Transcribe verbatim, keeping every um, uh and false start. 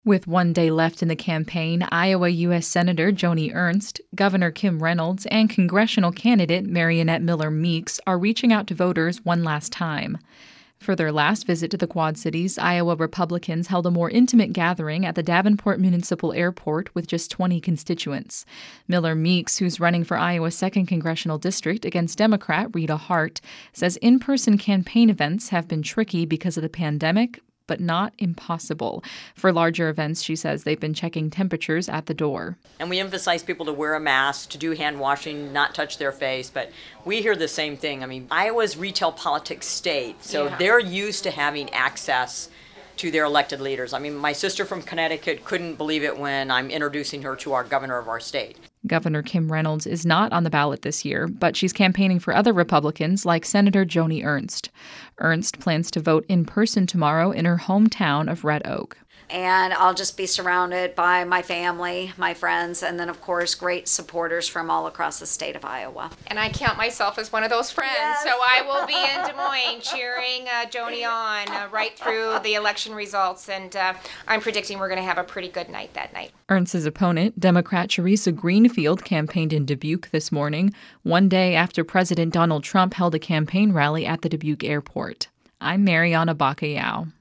With one day left in the campaign, Iowa U S Senator Joni Ernst, Governor Kim Reynolds, and congressional candidate Mariannette Miller Meeks are reaching out to voters one last time. For their last visit to the Quad Cities, Iowa Republicans held a more intimate gathering at the Davenport Municipal Airport with just twenty constituents. Miller Meeks, who's running for Iowa's second Congressional District against Democrat Rita Hart, says in-person campaign events have been tricky because of the pandemic, but not impossible. For larger events, she says they've been checking temperatures at the door. And we emphasize people to wear a mask, to do hand washing, not touch their face, but we hear the same thing. I mean, Iowa's retail politics state, so yeah. They're used to having access to their elected leaders. I mean, my sister from Connecticut couldn't believe it when I'm introducing her to our governor of our state. Governor Kim Reynolds is not on the ballot this year, but she's campaigning for other Republicans like Senator Joni Ernst. Ernst plans to vote in person tomorrow in her hometown of Red Oak. And I'll just be surrounded by my family, my friends, and then, of course, great supporters from all across the state of Iowa. And I count myself as one of those friends, yes. So I will be in Des Moines cheering uh, Joni on uh, right through the election results, and uh, I'm predicting we're going to have a pretty good night that night. Ernst's opponent, Democrat Teresa Greenfield, campaigned in Dubuque this morning, one day after President Donald Trump held a campaign rally at the Dubuque airport. I'm Mariana Bacallao.